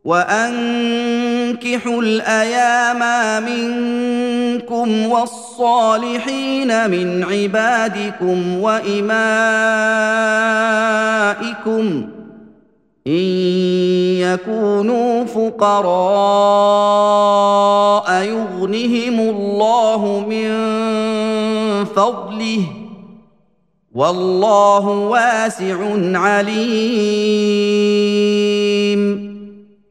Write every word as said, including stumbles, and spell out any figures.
وانكحوا الايام منكم والصالحين من عبادكم وامائكم ان يكونوا فقراء يغنهم الله من فضله والله واسع عليم